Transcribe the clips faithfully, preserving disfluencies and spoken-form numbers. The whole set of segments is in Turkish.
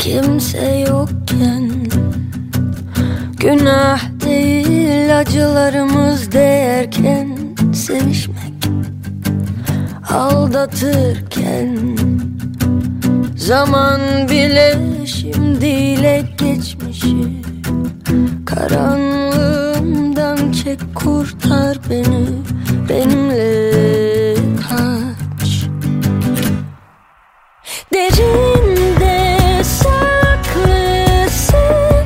kimse yokken, günah değil acılarımız değerken, sevişmek aldatırken, zaman bile şimdiyle geçmişi, karanlığımdan çek kurtar beni, benimle kaç. Derinde saklısın,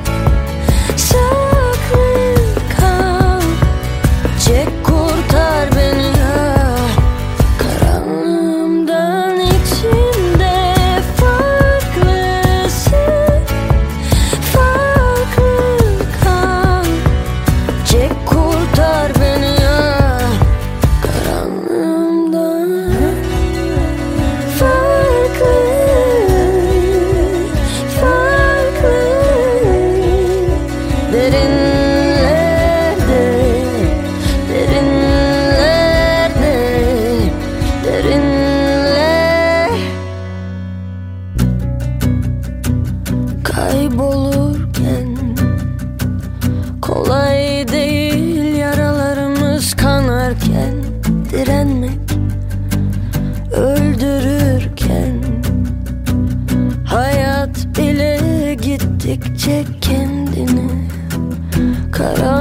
saklı kal, çek kurtar beni ya, karanlığımdan içimde farklısın, farklı kal, çek kurtar beni ya, karanlığımdan farklı, farklı, derinlerde, derinlerde, derinler kaybolurken, kolay değil yaralarımız kanarken, direnmek öldürürken, hayat bile gittikçe kendini kara